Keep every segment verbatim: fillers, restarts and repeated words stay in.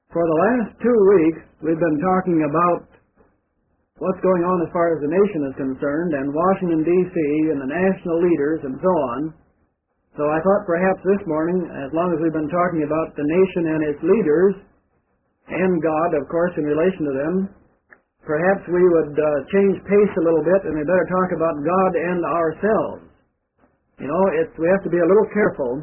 For the last two weeks, we've been talking about what's going on as far as the nation is concerned, and Washington, D C, and the national leaders, and so on. So I thought perhaps this morning, as long as we've been talking about the nation and its leaders, and God, of course, in relation to them, perhaps we would uh, change pace a little bit, and we better talk about God and ourselves. You know, it's, we have to be a little careful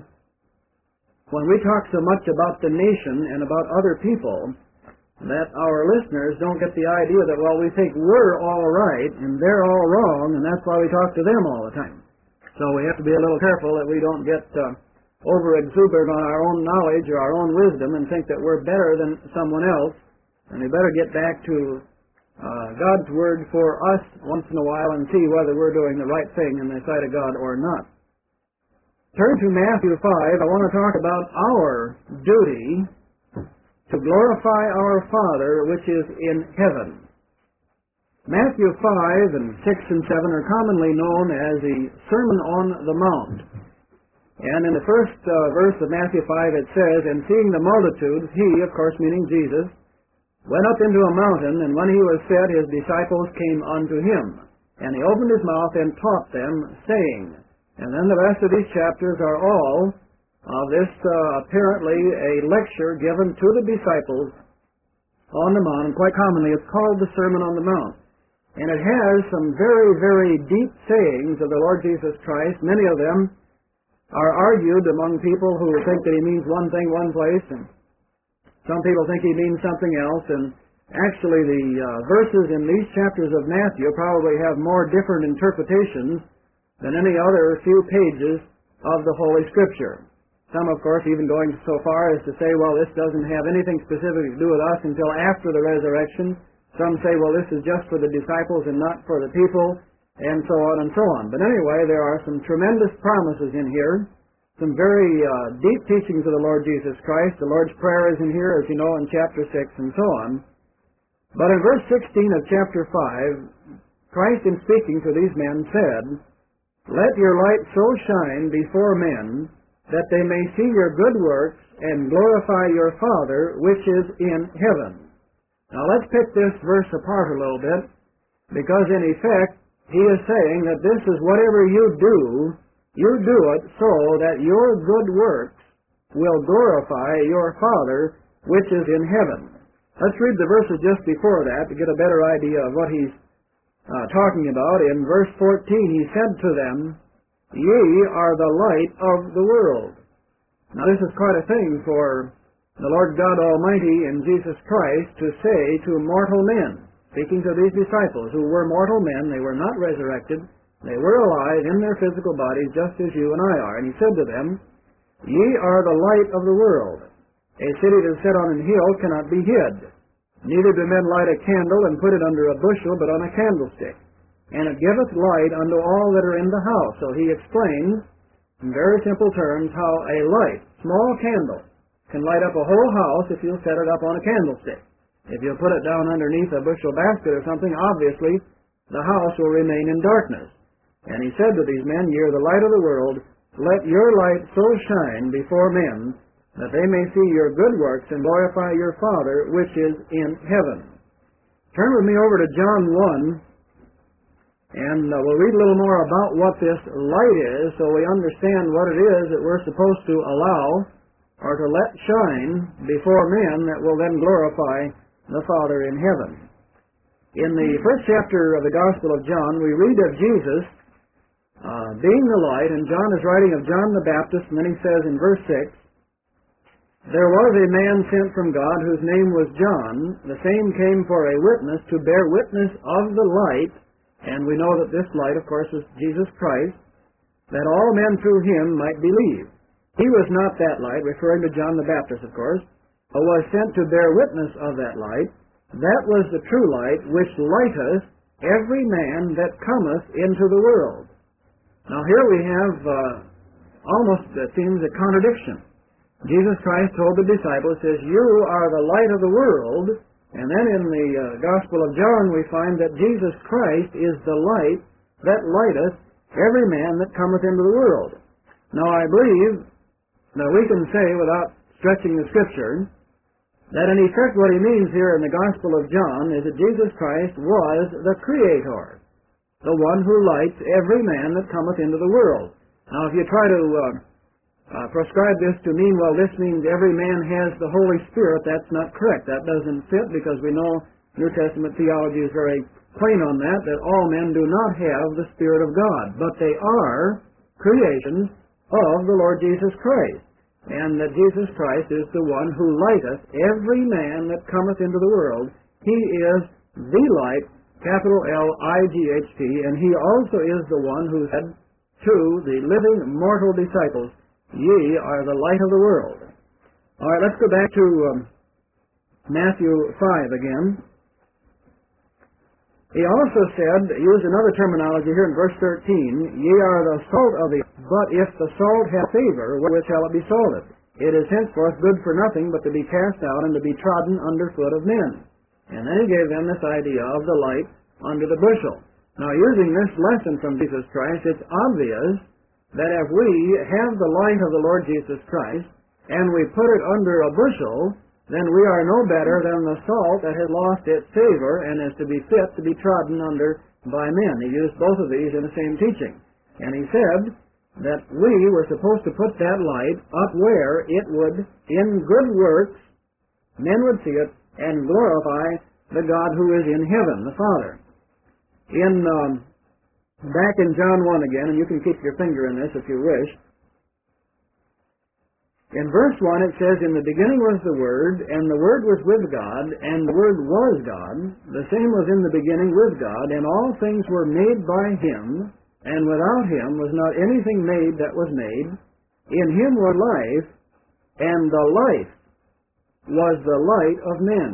when we talk so much about the nation and about other people, that our listeners don't get the idea that, well, we think we're all right and they're all wrong, and that's why we talk to them all the time. So we have to be a little careful that we don't get uh, over-exuberant on our own knowledge or our own wisdom and think that we're better than someone else, and we better get back to uh, God's Word for us once in a while and see whether we're doing the right thing in the sight of God or not. Turn to Matthew five. I want to talk about our duty to glorify our Father which is in heaven. Matthew five and six and seven are commonly known as the Sermon on the Mount. And in the first uh, verse of Matthew five it says, "And seeing the multitudes, he," of course meaning Jesus, "went up into a mountain, and when he was set, his disciples came unto him. And he opened his mouth and taught them, saying," and then the rest of these chapters are all of this uh, apparently a lecture given to the disciples on the Mount, and quite commonly it's called the Sermon on the Mount. And it has some very, very deep sayings of the Lord Jesus Christ. Many of them are argued among people who think that he means one thing one place, and some people think he means something else. And actually the uh, verses in these chapters of Matthew probably have more different interpretations than any other few pages of the Holy Scripture. Some, of course, even going so far as to say, well, this doesn't have anything specific to do with us until after the resurrection. Some say, well, this is just for the disciples and not for the people, and so on and so on. But anyway, there are some tremendous promises in here, some very uh, deep teachings of the Lord Jesus Christ. The Lord's Prayer is in here, as you know, in chapter six and so on. But in verse sixteen of chapter five, Christ, in speaking to these men, said, "Let your light so shine before men that they may see your good works and glorify your Father which is in heaven." Now let's pick this verse apart a little bit, because in effect he is saying that this is whatever you do, you do it so that your good works will glorify your Father which is in heaven. Let's read the verses just before that to get a better idea of what he's Uh, talking about. In verse fourteen, he said to them, "Ye are the light of the world." Now this is quite a thing for the Lord God Almighty and Jesus Christ to say to mortal men, speaking to these disciples who were mortal men. They were not resurrected. They were alive in their physical bodies just as you and I are. And he said to them, "Ye are the light of the world. A city that is set on an hill cannot be hid. Neither do men light a candle and put it under a bushel, but on a candlestick. And it giveth light unto all that are in the house." So he explains in very simple terms how a light, small candle, can light up a whole house if you'll set it up on a candlestick. If you'll put it down underneath a bushel basket or something, obviously the house will remain in darkness. And he said to these men, "Ye are the light of the world. Let your light so shine before men that they may see your good works and glorify your Father which is in heaven." Turn with me over to John one, and uh, we'll read a little more about what this light is so we understand what it is that we're supposed to allow or to let shine before men that will then glorify the Father in heaven. In the first chapter of the Gospel of John, we read of Jesus uh, being the light, and John is writing of John the Baptist, and then he says in verse six, "There was a man sent from God whose name was John. The same came for a witness to bear witness of the light," and we know that this light, of course, is Jesus Christ, "that all men through him might believe. He was not that light," referring to John the Baptist, of course, "but was sent to bear witness of that light. That was the true light, which lighteth every man that cometh into the world." Now here we have uh, almost, it seems, a contradiction. Jesus Christ told the disciples, says, "You are the light of the world," and then in the uh, Gospel of John we find that Jesus Christ is the light that lighteth every man that cometh into the world. Now I believe that we can say, without stretching the Scripture, That in effect what he means here in the Gospel of John is that Jesus Christ was the Creator, the one who lights every man that cometh into the world. Now, if you try to uh, uh, prescribe this to mean, well, this means every man has the Holy Spirit, that's not correct. That doesn't fit, because we know New Testament theology is very plain on that, that all men do not have the Spirit of God, but they are creations of the Lord Jesus Christ, and that Jesus Christ is the one who lighteth every man that cometh into the world. He is the light, capital L I G H T, and he also is the one who said to the living mortal disciples, ye are the light of the world. All right, let's go back to um, Matthew five again. He also said, use another terminology here in verse thirteen, ye are the salt of the earth, but if the salt have savor, wherewith shall it be salted? It is henceforth good for nothing but to be cast out and to be trodden under foot of men. And then he gave them this idea of the light under the bushel. Now, using this lesson from Jesus Christ, it's obvious that if we have the light of the Lord Jesus Christ and we put it under a bushel, then we are no better than the salt that has lost its savor and is to be fit to be trodden under by men. He used both of these in the same teaching. And he said that we were supposed to put that light up where it would, in good works, men would see it and glorify the God who is in heaven, the Father. In um, back in John one again, and you can keep your finger in this if you wish, in verse one it says, in the beginning was the Word, and the Word was with God, and the Word was God. The same was in the beginning with God, and all things were made by Him, and without Him was not anything made that was made. In Him was life, and the life was the light of men.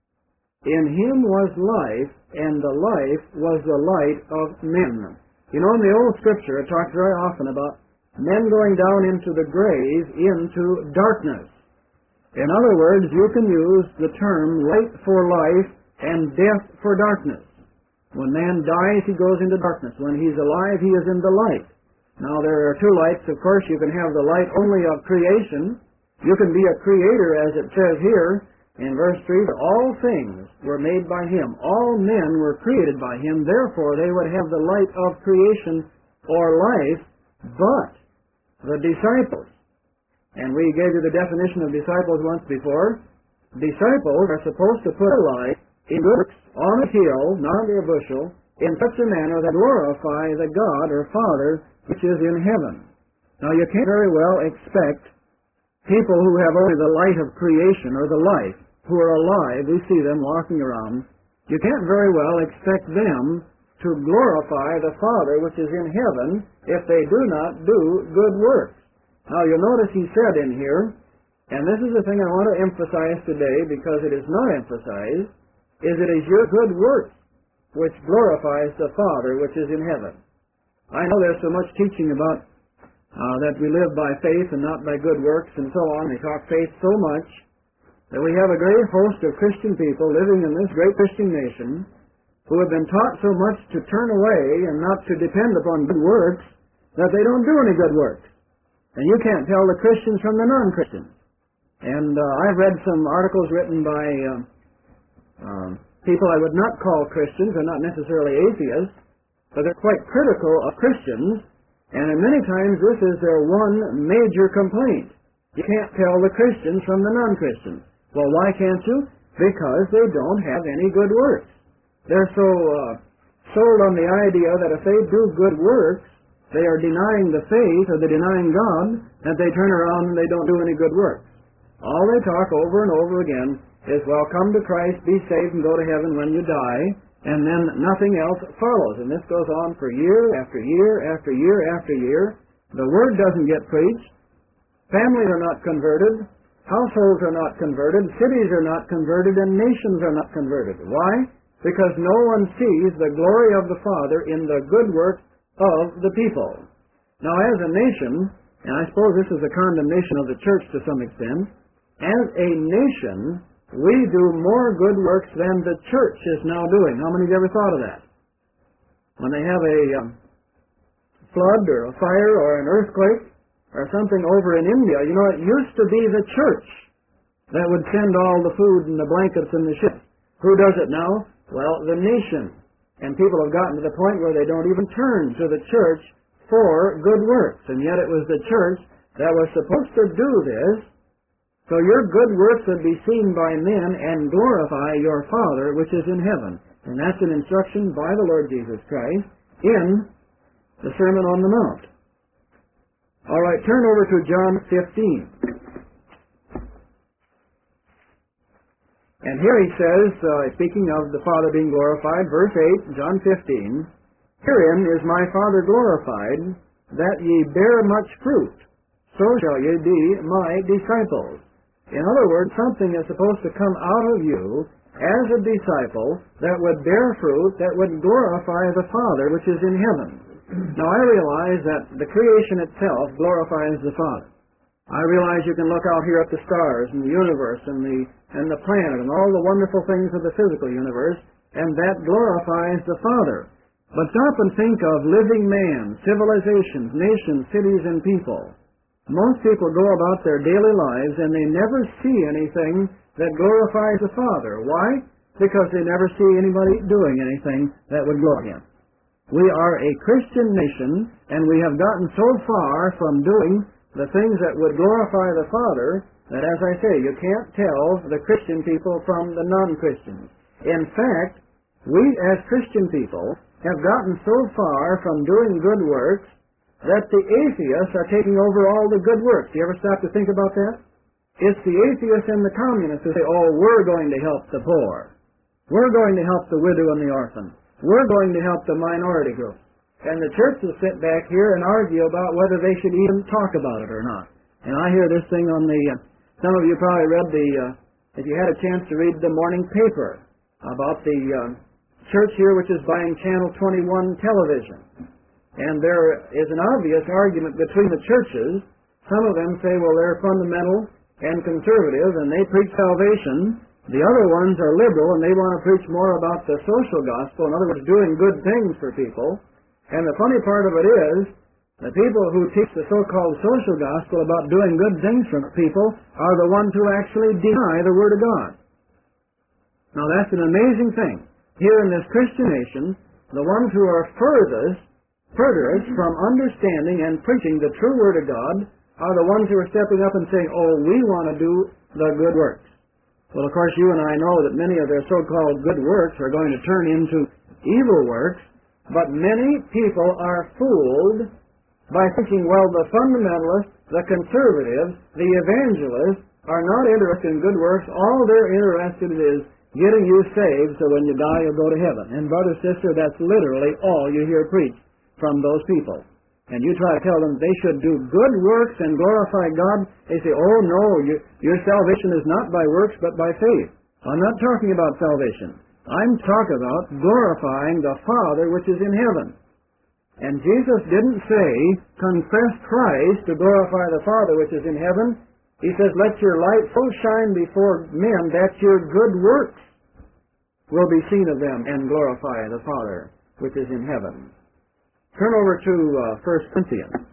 In Him was life, and the life was the light of men. You know, in the old Scripture, it talks very often about men going down into the grave, into darkness. In other words, you can use the term light for life and death for darkness. When man dies, he goes into darkness. When he's alive, he is in the light. Now, there are two lights. Of course, you can have the light only of creation. You can be a creator, as it says here in verse three, for all things were made by Him. All men were created by Him. Therefore, they would have the light of creation or life, but the disciples, and we gave you the definition of disciples once before, disciples are supposed to put a light in works on a hill, not under a bushel, in such a manner that glorify the God or Father which is in heaven. Now, you can't very well expect people who have only the light of creation or the life, who are alive, we see them walking around, you can't very well expect them to glorify the Father which is in heaven if they do not do good works. Now, you'll notice he said in here, and this is the thing I want to emphasize today because it is not emphasized, is it is your good works which glorifies the Father which is in heaven. I know there's so much teaching about uh, that we live by faith and not by good works and so on. They talk faith so much that we have a great host of Christian people living in this great Christian nation who have been taught so much to turn away and not to depend upon good works that they don't do any good works. And you can't tell the Christians from the non-Christians. And uh, I've read some articles written by uh, um, people I would not call Christians, or not necessarily atheists, but they're quite critical of Christians, and many times this is their one major complaint. You can't tell the Christians from the non-Christians. Well, why can't you? Because they don't have any good works. They're so uh, sold on the idea that if they do good works, they are denying the faith or they're denying God, that they turn around and they don't do any good works. All they talk over and over again is, well, come to Christ, be saved, and go to heaven when you die, and then nothing else follows. And this goes on for year after year after year after year. The Word doesn't get preached. Families are not converted. Households are not converted. Cities are not converted. And nations are not converted. Why? Because no one sees the glory of the Father in the good work of the people. Now, as a nation, and I suppose this is a condemnation of the church to some extent, as a nation, we do more good works than the church is now doing. How many of you ever thought of that? When they have a um, flood or a fire or an earthquake or something over in India, you know, it used to be the church that would send all the food and the blankets and the ship. Who does it now? Well, the nation. And people have gotten to the point where they don't even turn to the church for good works. And yet it was the church that was supposed to do this, so your good works would be seen by men and glorify your Father which is in heaven. And that's an instruction by the Lord Jesus Christ in the Sermon on the Mount. All right, turn over to John fifteen. And here he says, uh, speaking of the Father being glorified, verse eight, John fifteen, "Herein is my Father glorified, that ye bear much fruit, so shall ye be my disciples." In other words, something is supposed to come out of you as a disciple that would bear fruit, that would glorify the Father which is in heaven. Now I realize that the creation itself glorifies the Father. I realize you can look out here at the stars and the universe and the and the planet and all the wonderful things of the physical universe, and that glorifies the Father. But stop and think of living man, civilizations, nations, cities, and people. Most people go about their daily lives and they never see anything that glorifies the Father. Why? Because they never see anybody doing anything that would glorify Him. We are a Christian nation, and we have gotten so far from doing the things that would glorify the Father that, as I say, you can't tell the Christian people from the non-Christians. In fact, we as Christian people have gotten so far from doing good works that the atheists are taking over all the good works. Do you ever stop to think about that? It's the atheists and the communists who say, oh, we're going to help the poor. We're going to help the widow and the orphan. We're going to help the minority group. And the churches sit back here and argue about whether they should even talk about it or not. And I hear this thing on the, uh, some of you probably read the, uh, if you had a chance to read the morning paper about the uh, church here which is buying Channel twenty-one television. And there is an obvious argument between the churches. Some of them say, well, they're fundamental and conservative and they preach salvation. The other ones are liberal and they want to preach more about the social gospel, in other words, doing good things for people. And the funny part of it is, the people who teach the so-called social gospel about doing good things for people are the ones who actually deny the Word of God. Now that's an amazing thing. Here in this Christian nation, the ones who are furthest, furthest from understanding and preaching the true Word of God are the ones who are stepping up and saying, oh, we want to do the good works. Well, of course, you and I know that many of their so-called good works are going to turn into evil works, but many people are fooled by thinking, well, the fundamentalists, the conservatives, the evangelists are not interested in good works. All they're interested in is getting you saved so when you die you'll go to heaven. And brother, sister, that's literally all you hear preached from those people. And you try to tell them they should do good works and glorify God, they say, oh no, you, your salvation is not by works but by faith. I'm not talking about salvation. I'm talking about glorifying the Father which is in heaven. And Jesus didn't say, confess Christ to glorify the Father which is in heaven. He says, let your light so shine before men that your good works will be seen of them and glorify the Father which is in heaven. Turn over to uh, First Corinthians.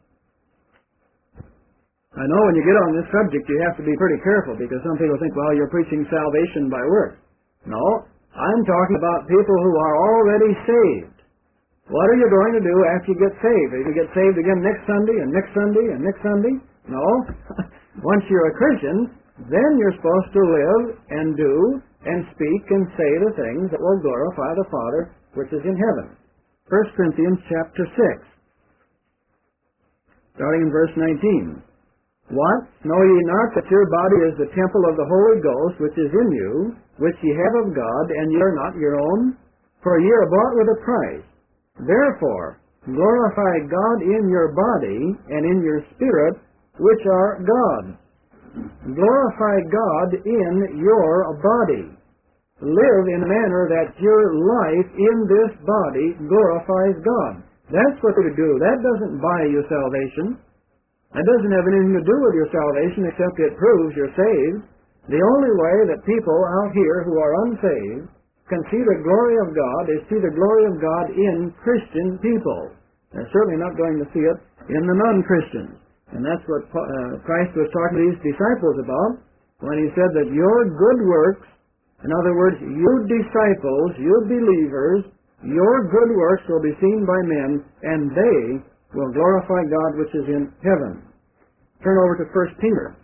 I know when you get on this subject you have to be pretty careful because some people think, well, you're preaching salvation by works. No, I'm talking about people who are already saved. What are you going to do after you get saved? Are you going to get saved again next Sunday and next Sunday and next Sunday? No. Once you're a Christian, then you're supposed to live and do and speak and say the things that will glorify the Father which is in heaven. First Corinthians chapter six, starting in verse nineteen. What? Know ye not that your body is the temple of the Holy Ghost which is in you, which ye have of God, and ye are not your own? For ye are bought with a price. Therefore, glorify God in your body and in your spirit, which are God's. Glorify God in your body. Live in a manner that your life in this body glorifies God. That's what to do. That doesn't buy you salvation. That doesn't have anything to do with your salvation except it proves you're saved. The only way that people out here who are unsaved can see the glory of God is see the glory of God in Christian people. They're certainly not going to see it in the non-Christians. And that's what uh, Christ was talking to these disciples about. when he said that your good works, in other words, you disciples, you believers, your good works will be seen by men, and they will glorify God which is in heaven. Turn over to First Peter.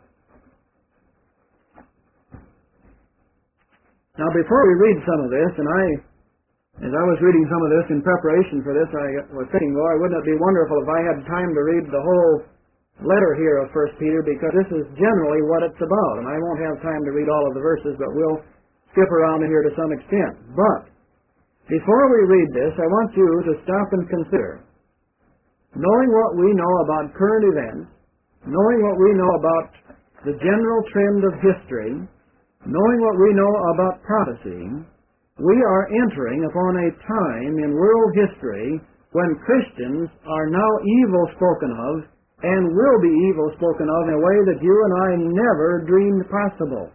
Now, before we read some of this, and I, as I was reading some of this in preparation for this, I was thinking, boy, wouldn't it be wonderful if I had time to read the whole letter here of First Peter, because this is generally what it's about, and I won't have time to read all of the verses, but we'll skip around here to some extent. But before we read this, I want you to stop and consider, knowing what we know about current events, knowing what we know about the general trend of history, knowing what we know about prophecy, we are entering upon a time in world history when Christians are now evil spoken of and will be evil spoken of in a way that you and I never dreamed possible.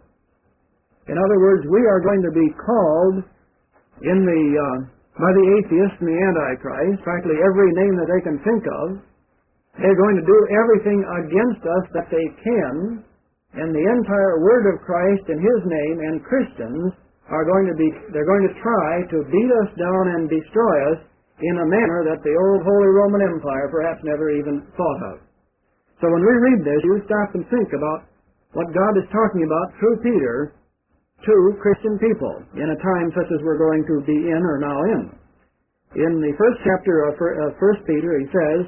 In other words, we are going to be called in the uh, by the atheists and the Antichrist, practically every name that they can think of. They're going to do everything against us that they can, and the entire word of Christ in His name, and Christians are going to be, they're going to try to beat us down and destroy us in a manner that the old Holy Roman Empire perhaps never even thought of. So when we read this, you stop and think about what God is talking about through Peter to Christian people in a time such as we're going to be in or now in. In the first chapter of First Peter, he says,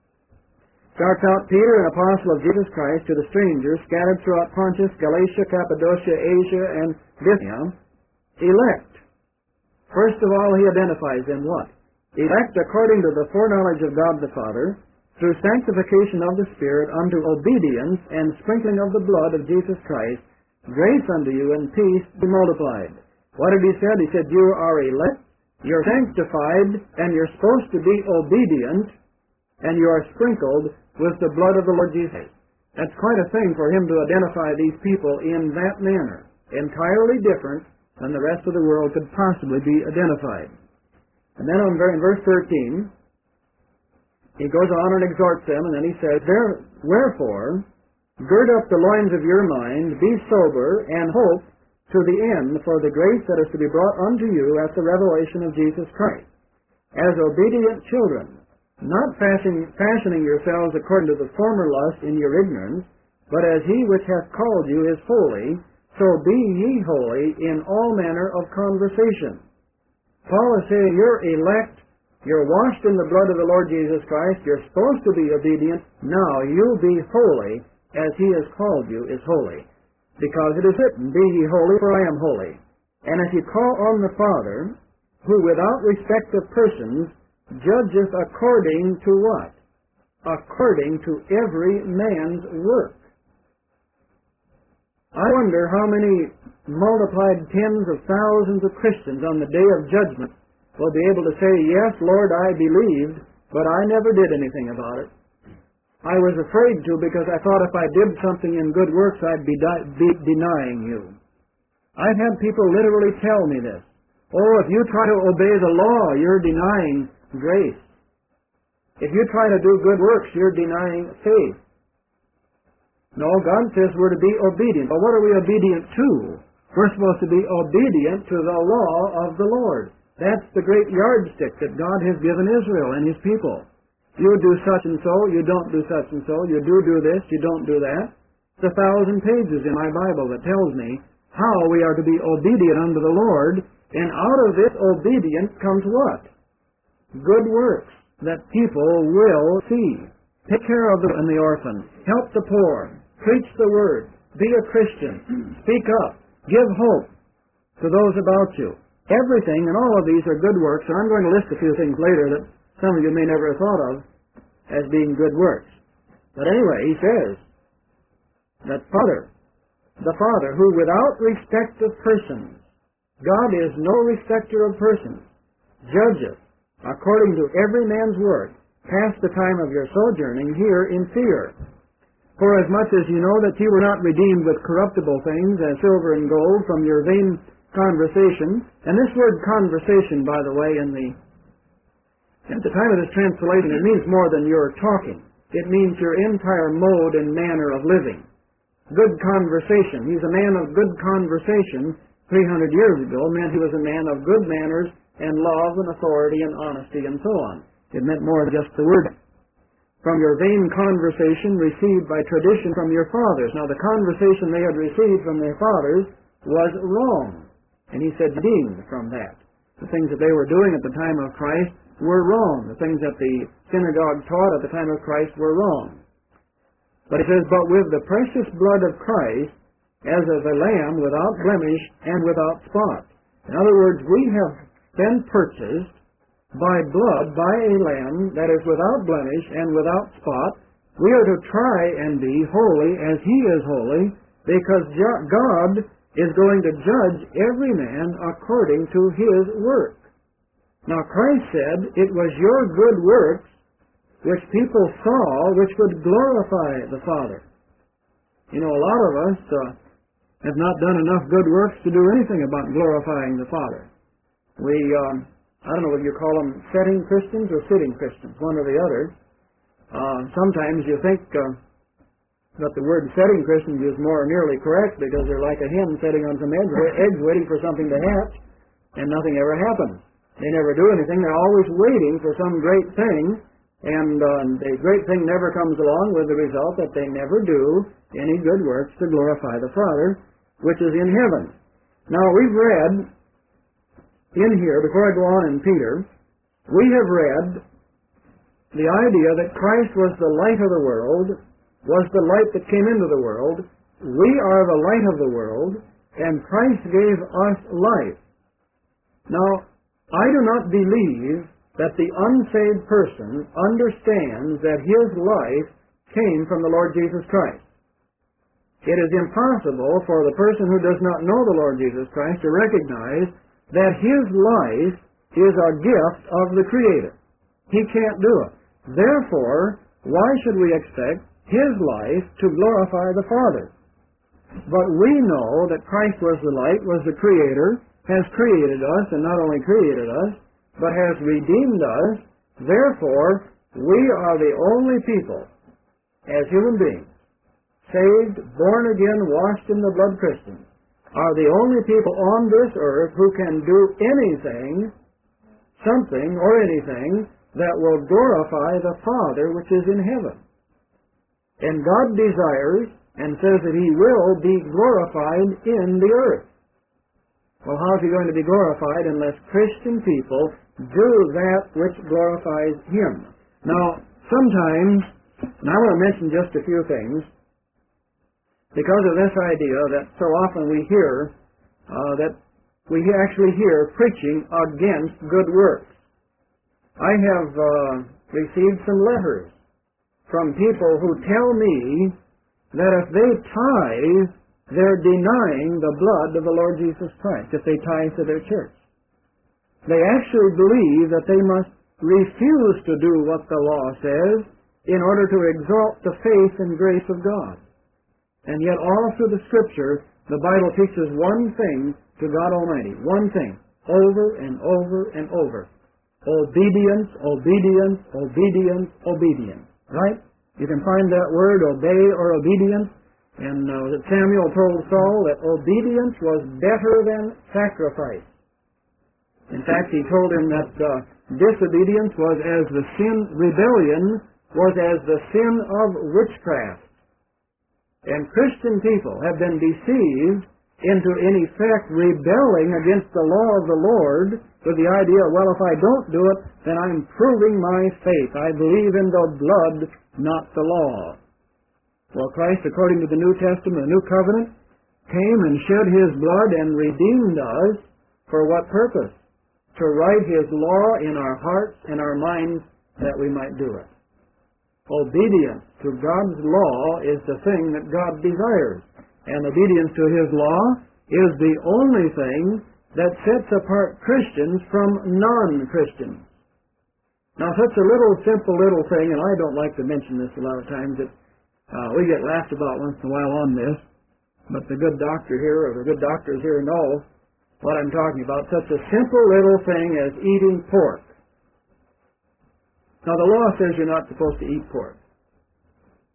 starts out, Peter, an apostle of Jesus Christ, to the strangers scattered throughout Pontus, Galatia, Cappadocia, Asia, and Bithynia, elect. First of all, he identifies them what? Elect according to the foreknowledge of God the Father, through sanctification of the Spirit, unto obedience and sprinkling of the blood of Jesus Christ, grace unto you and peace be multiplied. What did he say? He said, you are elect, you're sanctified, and you're supposed to be obedient, and you are sprinkled with the blood of the Lord Jesus. That's quite a thing for him to identify these people in that manner, entirely different than the rest of the world could possibly be identified. And then on in verse thirteen, he goes on and exhorts them, and then he says, wherefore, gird up the loins of your mind, be sober, and hope to the end for the grace that is to be brought unto you at the revelation of Jesus Christ, as obedient children, not fashioning, fashioning yourselves according to the former lust in your ignorance, but as he which hath called you is holy, so be ye holy in all manner of conversation. Paul is saying, you're elect, you're washed in the blood of the Lord Jesus Christ, you're supposed to be obedient, now you be holy, as he has called you is holy. Because it is written, be ye holy, for I am holy. And if ye call on the Father, who without respect of persons judgeth according to what? According to every man's work. I wonder how many multiplied tens of thousands of Christians on the day of judgment will be able to say, yes, Lord, I believed, but I never did anything about it. I was afraid to, because I thought if I did something in good works, I'd be, di- be denying you. I've had people literally tell me this. Oh, if you try to obey the law, you're denying grace. If you try to do good works, you're denying faith. No, God says we're to be obedient. But what are we obedient to? We're supposed to be obedient to the law of the Lord. That's the great yardstick that God has given Israel and His people. You do such and so, you don't do such and so, you do do this, you don't do that. It's a thousand pages in my Bible that tells me how we are to be obedient unto the Lord, and out of this obedience comes what? Good works that people will see. Take care of the and the orphan, help the poor, preach the word, be a Christian, speak up, give hope to those about you. Everything, and all of these are good works, and I'm going to list a few things later that some of you may never have thought of as being good works. But anyway, he says that Father, the Father, who without respect of persons, God is no respecter of persons, judgeth according to every man's work, pass the time of your sojourning here in fear. For as much as you know that you were not redeemed with corruptible things, as silver and gold, from your vain conversation, and this word conversation, by the way, in the at the time of this translation, it means more than your talking. It means your entire mode and manner of living. good conversation. He's a man of good conversation three hundred years ago meant he was a man of good manners and love and authority and honesty and so on. It meant more than just the word. From your vain conversation received by tradition from your fathers. Now the conversation they had received from their fathers was wrong. And he said, redeemed from that. The things that they were doing at the time of Christ were wrong. The things that the synagogue taught at the time of Christ were wrong. But it says, but with the precious blood of Christ, as of a lamb without blemish and without spot. In other words, we have been purchased by blood, by a lamb that is without blemish and without spot. We are to try and be holy as He is holy, because God is going to judge every man according to his work. Now Christ said, it was your good works which people saw, which would glorify the Father. You know, a lot of us uh, have not done enough good works to do anything about glorifying the Father. We, um, I don't know whether you call them setting Christians or sitting Christians, one or the other. Uh, sometimes you think uh, that the word setting Christians is more nearly correct because they're like a hen sitting on some eggs, eggs waiting for something to hatch, and nothing ever happens. They never do anything. They're always waiting for some great thing, and uh, the great thing never comes along, with the result that they never do any good works to glorify the Father, which is in heaven. Now, we've read in here, before I go on in Peter, we have read the idea that Christ was the light of the world, was the light that came into the world. We are the light of the world, and Christ gave us life. Now, I do not believe that the unsaved person understands that his life came from the Lord Jesus Christ. It is impossible for the person who does not know the Lord Jesus Christ to recognize that his life is a gift of the Creator. He can't do it. Therefore, why should we expect his life to glorify the Father? But we know that Christ was the light, was the Creator, has created us, and not only created us, but has redeemed us. Therefore, we are the only people, as human beings, saved, born again, washed in the blood Christians, are the only people on this earth who can do anything, something or anything, that will glorify the Father which is in heaven. And God desires and says that He will be glorified in the earth. Well, how is He going to be glorified unless Christian people do that which glorifies Him? Now, sometimes, and I want to mention just a few things, because of this idea that so often we hear uh, that we actually hear preaching against good works. I have uh, received some letters from people who tell me that if they tithe, they're denying the blood of the Lord Jesus Christ, if they tithe to their church. They actually believe that they must refuse to do what the law says in order to exalt the faith and grace of God. And yet all through the Scripture, the Bible teaches one thing to God Almighty, one thing, over and over and over. Obedience, obedience, obedience, obedience. Right? You can find that word, obey or obedience. And uh, Samuel told Saul that obedience was better than sacrifice. In fact, he told him that uh, disobedience was as the sin, rebellion was as the sin of witchcraft. And Christian people have been deceived into, in effect, rebelling against the law of the Lord with the idea, well, if I don't do it, then I'm proving my faith. I believe in the blood, not the law. Well, Christ, according to the New Testament, the New Covenant, came and shed His blood and redeemed us for what purpose? To write His law in our hearts and our minds that we might do it. Obedience to God's law is the thing that God desires. And obedience to His law is the only thing that sets apart Christians from non-Christians. Now, such a little, simple little thing, and I don't like to mention this a lot of times, that uh, we get laughed about once in a while on this, but the good doctor here, or the good doctors here know what I'm talking about. Such a simple little thing as eating pork. Now, the law says you're not supposed to eat pork.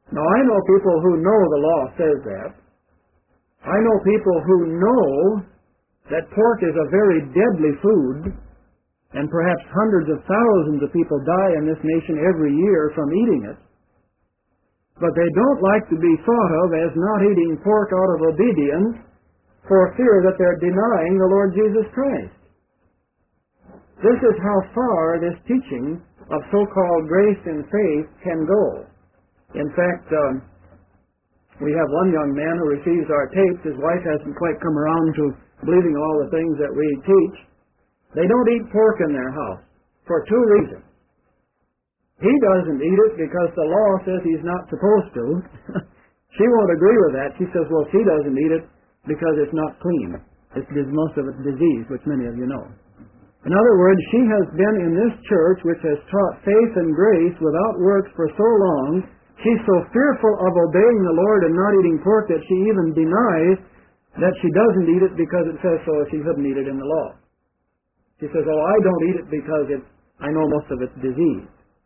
Now, I know people who know the law says that. I know people who know that pork is a very deadly food, and perhaps hundreds of thousands of people die in this nation every year from eating it. But they don't like to be thought of as not eating pork out of obedience for fear that they're denying the Lord Jesus Christ. This is how far this teaching of so-called grace and faith can go. In fact, uh, we have one young man who receives our tapes. His wife hasn't quite come around to believing all the things that we teach. They don't eat pork in their house for two reasons. He doesn't eat it because the law says he's not supposed to. She won't agree with that. She says, well, she doesn't eat it because it's not clean. It's, most of it's disease, which many of you know. In other words, she has been in this church which has taught faith and grace without works for so long. She's so fearful of obeying the Lord and not eating pork that she even denies that she doesn't eat it because it says so, she couldn't eat it in the law. She says, oh, I don't eat it because it's, I know most of it's disease.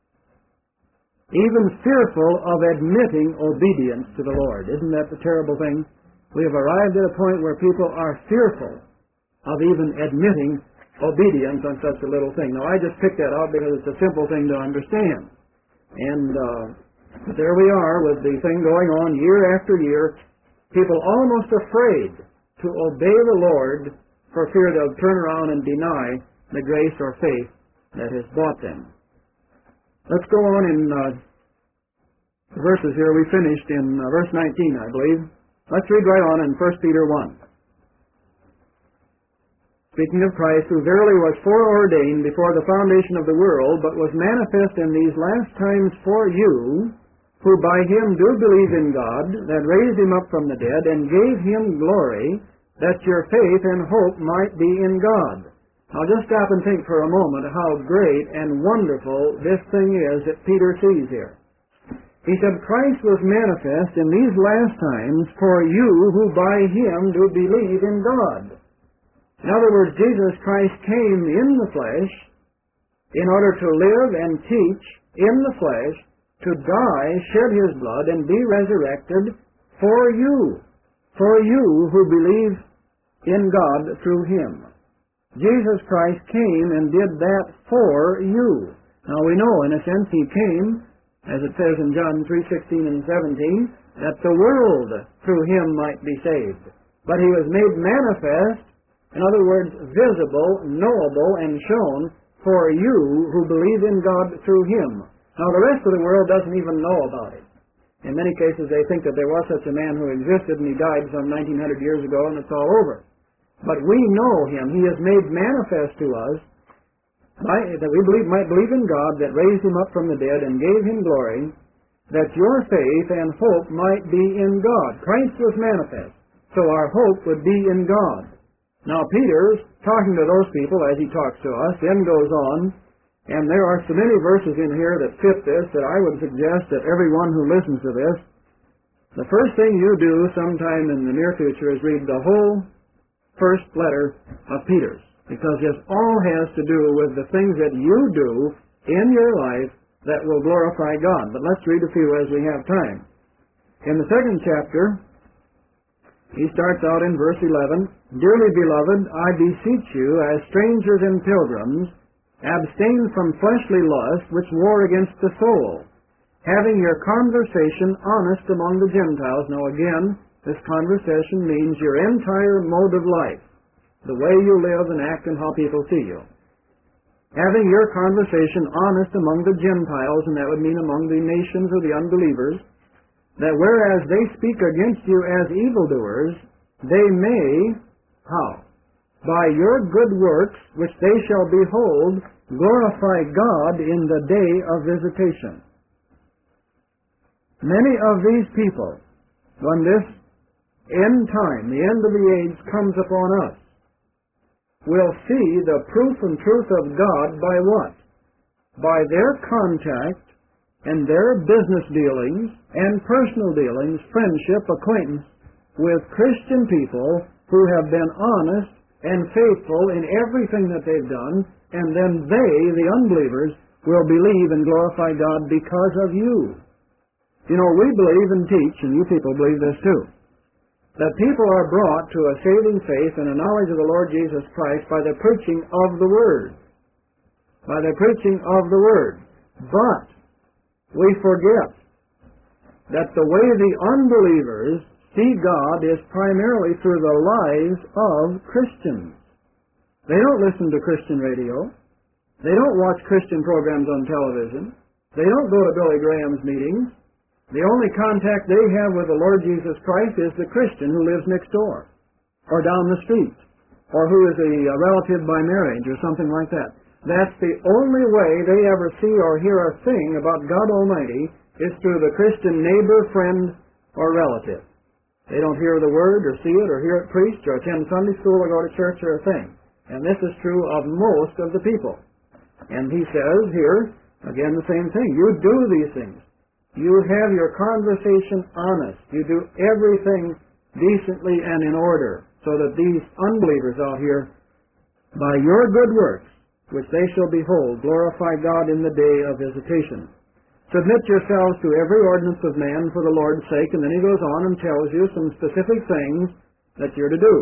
Even fearful of admitting obedience to the Lord. Isn't that the terrible thing? We have arrived at a point where people are fearful of even admitting obedience on such a little thing. Now, I just picked that out because it's a simple thing to understand. And uh, there we are with the thing going on year after year. People almost afraid to obey the Lord for fear they'll turn around and deny the grace or faith that has bought them. Let's go on in uh, the verses here. We finished in uh, verse nineteen, I believe. Let's read right on in First Peter one. Speaking of Christ, who verily was foreordained before the foundation of the world, but was manifest in these last times for you, who by him do believe in God, that raised him up from the dead, and gave him glory, that your faith and hope might be in God. Now just stop and think for a moment how great and wonderful this thing is that Peter sees here. He said, Christ was manifest in these last times for you who by him do believe in God. In other words, Jesus Christ came in the flesh in order to live and teach in the flesh, to die, shed his blood, and be resurrected for you, for you who believe in God through him. Jesus Christ came and did that for you. Now we know, in a sense, he came, as it says in John three sixteen and seventeen, that the world through him might be saved. But he was made manifest, in other words, visible, knowable, and shown for you who believe in God through him. Now the rest of the world doesn't even know about it. In many cases they think that there was such a man who existed and he died some nineteen hundred years ago and it's all over. But we know him. He is made manifest to us by, that we believe, might believe in God that raised him up from the dead and gave him glory, that your faith and hope might be in God. Christ was manifest, so our hope would be in God. Now Peter's talking to those people as he talks to us, then goes on, and there are so many verses in here that fit this that I would suggest that everyone who listens to this, the first thing you do sometime in the near future is read the whole first letter of Peter's, because this all has to do with the things that you do in your life that will glorify God. But let's read a few as we have time. In the second chapter, he starts out in verse eleven, Dearly beloved, I beseech you, as strangers and pilgrims, abstain from fleshly lust which war against the soul, having your conversation honest among the Gentiles. Now again, this conversation means your entire mode of life, the way you live and act and how people see you. Having your conversation honest among the Gentiles, and that would mean among the nations or the unbelievers, that whereas they speak against you as evildoers, they may, how? By your good works, which they shall behold, glorify God in the day of visitation. Many of these people, when this end time, the end of the age, comes upon us, will see the proof and truth of God by what? By their contact and their business dealings and personal dealings, friendship, acquaintance with Christian people who have been honest and faithful in everything that they've done, and then they, the unbelievers, will believe and glorify God because of you. You know, we believe and teach, and you people believe this too, that people are brought to a saving faith and a knowledge of the Lord Jesus Christ by the preaching of the Word. By the preaching of the Word. But we forget that the way the unbelievers see God is primarily through the lives of Christians. They don't listen to Christian radio. They don't watch Christian programs on television. They don't go to Billy Graham's meetings. The only contact they have with the Lord Jesus Christ is the Christian who lives next door, or down the street, or who is a relative by marriage, or something like that. That's the only way they ever see or hear a thing about God Almighty is through the Christian neighbor, friend, or relative. They don't hear the Word, or see it, or hear it preached, or attend Sunday school, or go to church, or a thing. And this is true of most of the people. And he says here, again the same thing. You do these things. You have your conversation honest. You do everything decently and in order, so that these unbelievers out here, by your good works, which they shall behold, glorify God in the day of visitation. Submit yourselves to every ordinance of man for the Lord's sake, and then he goes on and tells you some specific things that you're to do.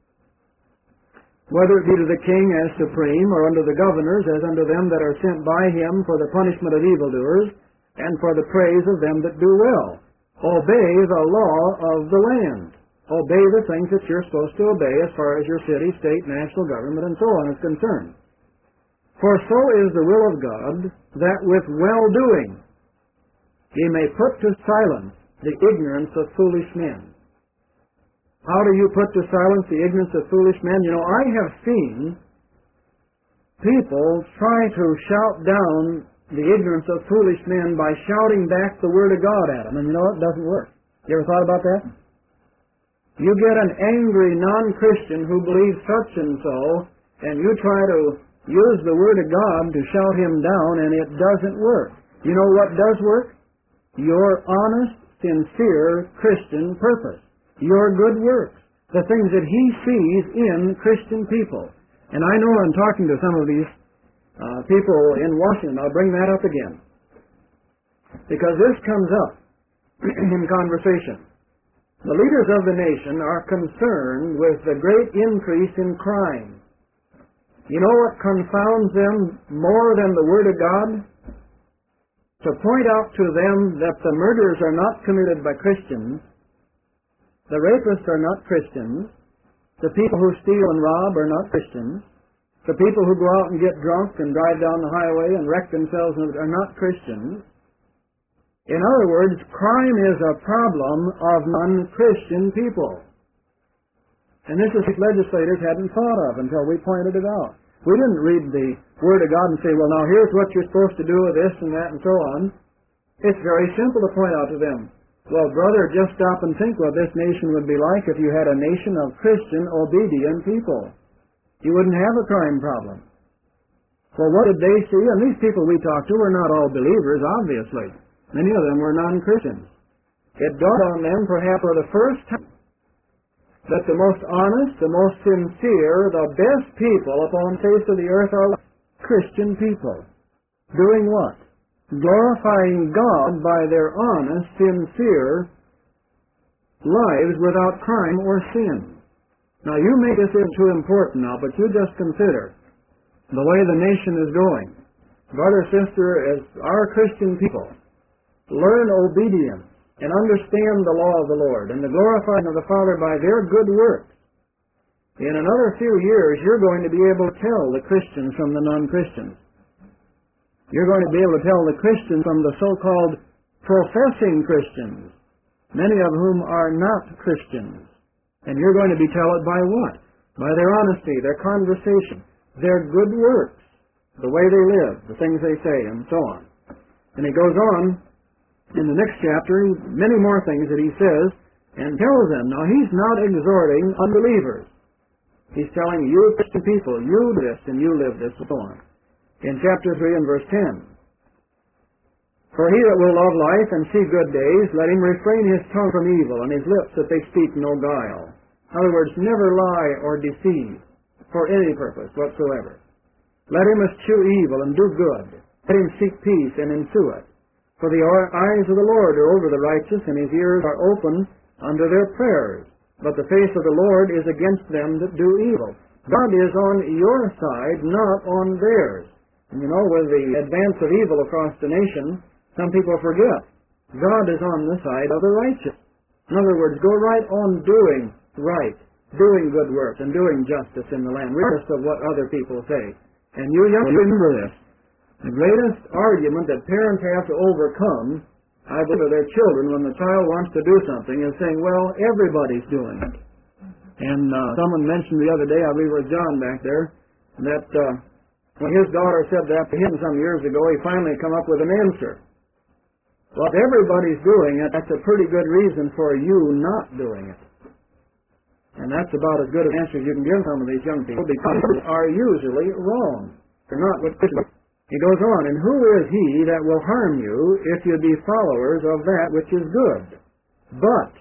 Whether it be to the king as supreme, or unto the governors as unto them that are sent by him for the punishment of evildoers, and for the praise of them that do well. Obey the law of the land. Obey the things that you're supposed to obey as far as your city, state, national government, and so on is concerned. For so is the will of God, that with well-doing ye may put to silence the ignorance of foolish men. How do you put to silence the ignorance of foolish men? You know, I have seen people try to shout down the ignorance of foolish men by shouting back the Word of God at them. And you know what? It doesn't work. You ever thought about that? You get an angry non-Christian who believes such and so, and you try to use the Word of God to shout him down, and it doesn't work. You know what does work? Your honest, sincere Christian purpose. Your good works. The things that he sees in Christian people. And I know I'm talking to some of these Uh, people in Washington. I'll bring that up again, because this comes up in conversation. The leaders of the nation are concerned with the great increase in crime. You know what confounds them more than the Word of God? To point out to them that the murders are not committed by Christians, the rapists are not Christians, the people who steal and rob are not Christians, the people who go out and get drunk and drive down the highway and wreck themselves are not Christians. In other words, crime is a problem of non-Christian people. And this is what legislators hadn't thought of until we pointed it out. We didn't read the Word of God and say, well, now here's what you're supposed to do with this and that and so on. It's very simple to point out to them. Well, brother, just stop and think what this nation would be like if you had a nation of Christian, obedient people. You wouldn't have a crime problem. Well, what did they see? And these people we talked to were not all believers, obviously. Many of them were non-Christians. It dawned on them, perhaps for the first time, that the most honest, the most sincere, the best people upon the face of the earth are Christian people. Doing what? Glorifying God by their honest, sincere lives without crime or sin. Now, you make this too important now, but you just consider the way the nation is going. Brother, sister, as our Christian people learn obedience and understand the law of the Lord and the glorifying of the Father by their good works, in another few years you're going to be able to tell the Christians from the non-Christians. You're going to be able to tell the Christians from the so-called professing Christians, many of whom are not Christians. And you're going to be tell it by what? By their honesty, their conversation, their good works, the way they live, the things they say, and so on. And he goes on in the next chapter, many more things that he says, and tells them. Now, he's not exhorting unbelievers. He's telling you Christian people, you this and you live this, and so on. In chapter three and verse ten. For he that will love life and see good days, let him refrain his tongue from evil, and his lips that they speak no guile. In other words, never lie or deceive for any purpose whatsoever. Let him eschew evil and do good. Let him seek peace and ensue it. For the eyes of the Lord are over the righteous, and his ears are open unto their prayers. But the face of the Lord is against them that do evil. God is on your side, not on theirs. And you know, with the advance of evil across the nation, some people forget. God is on the side of the righteous. In other words, go right on doing right, doing good works, and doing justice in the land, regardless of what other people say. And you young remember this. The greatest argument that parents have to overcome, I believe, of their children when the child wants to do something is saying, well, everybody's doing it. And uh, someone mentioned the other day, I believe it was John back there, that uh, when his daughter said that to him some years ago, he finally come up with an answer. Well, if everybody's doing it, that's a pretty good reason for you not doing it. And that's about as good an answer as you can give some of these young people, because they are usually wrong. They're not what Christians. He goes on, and who is he that will harm you if you be followers of that which is good? But,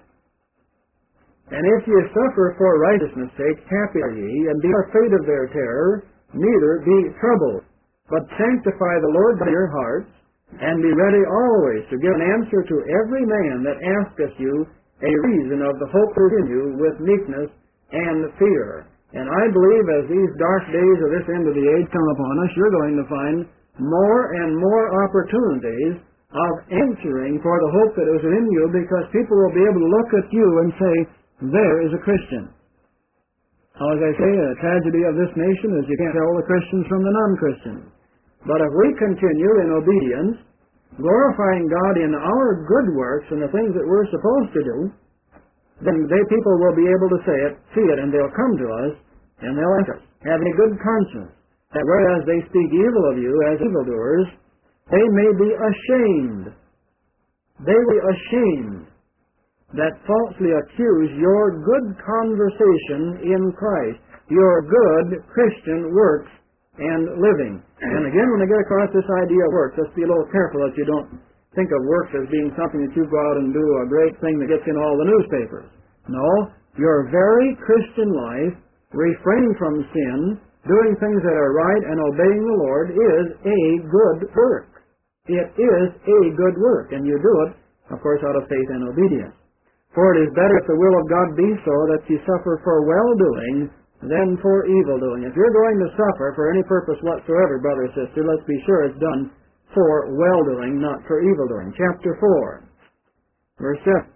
and if ye suffer for righteousness' sake, happy are ye, and be afraid of their terror, neither be troubled. But sanctify the Lord in your hearts, and be ready always to give an answer to every man that asketh you a reason of the hope that is in you with meekness and fear. And I believe as these dark days of this end of the age come upon us, you're going to find more and more opportunities of answering for the hope that is in you, because people will be able to look at you and say, there is a Christian. As I say, the tragedy of this nation is you can't tell the Christians from the non-Christians. But if we continue in obedience, glorifying God in our good works and the things that we're supposed to do, then they, people will be able to say it, see it, and they'll come to us, and they'll ask us, having a good conscience, that whereas they speak evil of you as evildoers, they may be ashamed. They will be ashamed that falsely accuse your good conversation in Christ, your good Christian works and living. And again, when I get across this idea of works, let's be a little careful that you don't think of works as being something that you go out and do a great thing that gets in all the newspapers. No, your very Christian life, refraining from sin, doing things that are right, and obeying the Lord is a good work. It is a good work, and you do it, of course, out of faith and obedience. For it is better, if the will of God be so, that ye suffer for well-doing than for evil-doing. If you're going to suffer for any purpose whatsoever, brother or sister, let's be sure it's done for well-doing, not for evil-doing. Chapter four, verse seven.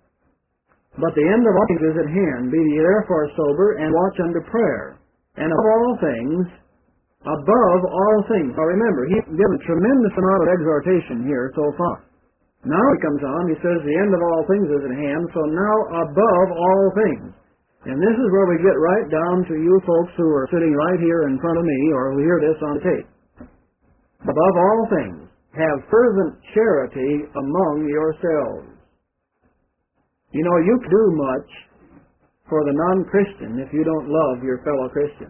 But the end of all things is at hand. Be ye therefore sober, and watch unto prayer. And above all things, above all things. Now remember, he's given a tremendous amount of exhortation here so far. Now he comes on, he says the end of all things is at hand, so now above all things. And this is where we get right down to you folks who are sitting right here in front of me, or who hear this on tape. Above all things, have fervent charity among yourselves. You know, you can do much for the non-Christian if you don't love your fellow Christian.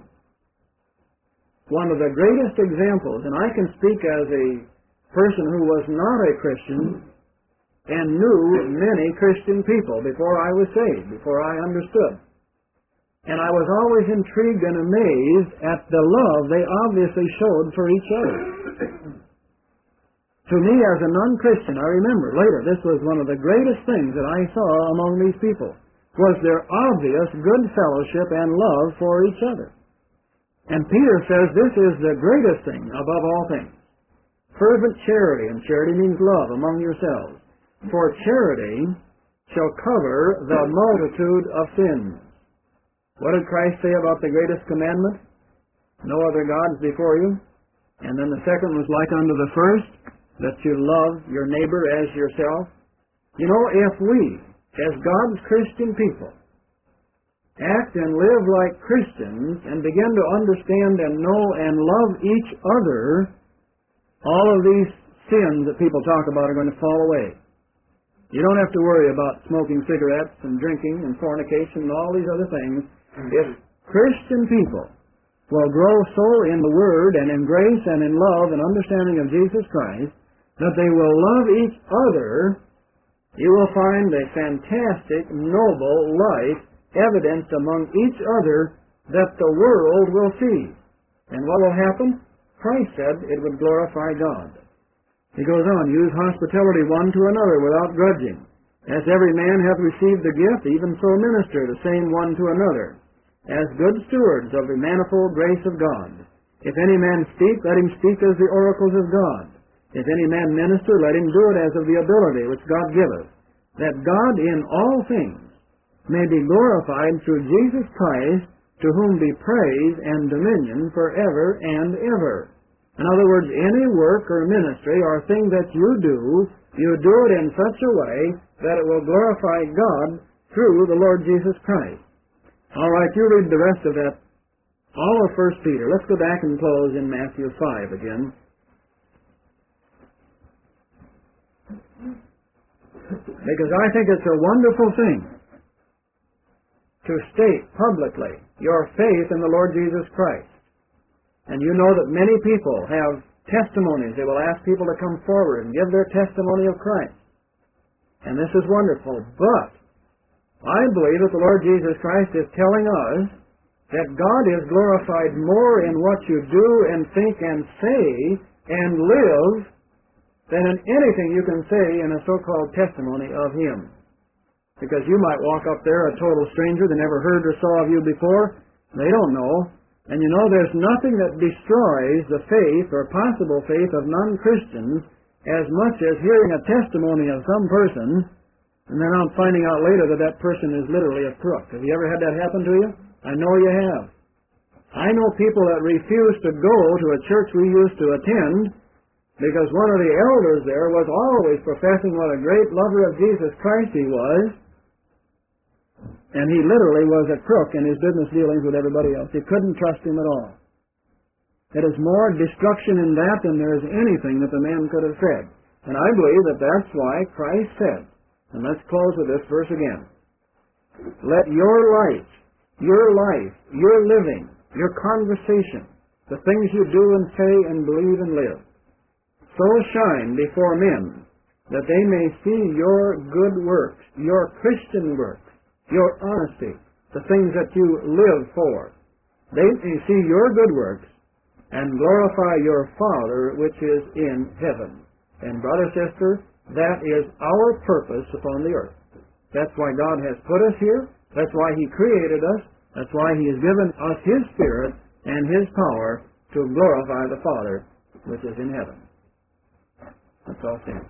One of the greatest examples, and I can speak as a person who was not a Christian and knew many Christian people before I was saved, before I understood. And I was always intrigued and amazed at the love they obviously showed for each other. To me, as a non-Christian, I remember later, this was one of the greatest things that I saw among these people, was their obvious good fellowship and love for each other. And Peter says this is the greatest thing above all things. Fervent charity, and charity means love, among yourselves. For charity shall cover the multitude of sins. What did Christ say about the greatest commandment? No other gods before you. And then the second was like unto the first, that you love your neighbor as yourself. You know, if we, as God's Christian people, act and live like Christians and begin to understand and know and love each other, all of these sins that people talk about are going to fall away. You don't have to worry about smoking cigarettes and drinking and fornication and all these other things. If Christian people will grow so in the Word and in grace and in love and understanding of Jesus Christ that they will love each other, you will find a fantastic, noble life evidenced among each other that the world will see. And what will happen? Christ said it would glorify God. He goes on, use hospitality one to another without grudging. As every man hath received the gift, even so minister the same one to another, as good stewards of the manifold grace of God. If any man speak, let him speak as the oracles of God. If any man minister, let him do it as of the ability which God giveth, that God in all things may be glorified through Jesus Christ, to whom be praise and dominion forever and ever. In other words, any work or ministry or thing that you do, you do it in such a way that it will glorify God through the Lord Jesus Christ. All right, you read the rest of that, all of First Peter. Let's go back and close in Matthew five again. Because I think it's a wonderful thing to state publicly your faith in the Lord Jesus Christ. And you know that many people have testimonies. They will ask people to come forward and give their testimony of Christ. And this is wonderful. But I believe that the Lord Jesus Christ is telling us that God is glorified more in what you do and think and say and live than in anything you can say in a so-called testimony of Him. Because you might walk up there, a total stranger that never heard or saw of you before. They don't know. And you know, there's nothing that destroys the faith or possible faith of non-Christians as much as hearing a testimony of some person and then I'm finding out later that that person is literally a crook. Have you ever had that happen to you? I know you have. I know people that refuse to go to a church we used to attend because one of the elders there was always professing what a great lover of Jesus Christ he was, and he literally was a crook in his business dealings with everybody else. You couldn't trust him at all. There is more destruction in that than there is anything that the man could have said. And I believe that that's why Christ said, and let's close with this verse again, let your light, your life, your living, your conversation, the things you do and say and believe and live, so shine before men that they may see your good works, your Christian works, your honesty, the things that you live for. They may see your good works and glorify your Father which is in heaven. And brother, sister, that is our purpose upon the earth. That's why God has put us here. That's why He created us. That's why He has given us His Spirit and His power to glorify the Father which is in heaven. That's all stand.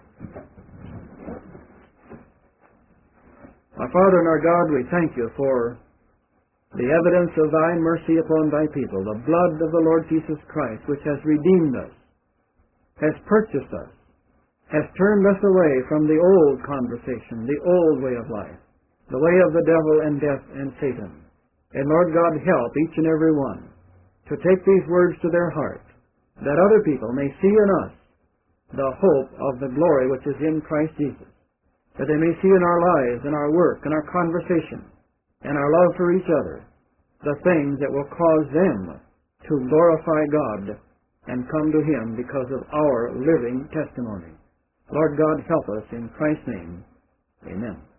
Our Father and our God, we thank You for the evidence of Thy mercy upon Thy people, the blood of the Lord Jesus Christ, which has redeemed us, has purchased us, has turned us away from the old conversation, the old way of life, the way of the devil and death and Satan. And Lord God, help each and every one to take these words to their heart, that other people may see in us the hope of the glory which is in Christ Jesus, that they may see in our lives, in our work, in our conversation, and our love for each other, the things that will cause them to glorify God and come to Him because of our living testimony. Lord God, help us in Christ's name. Amen.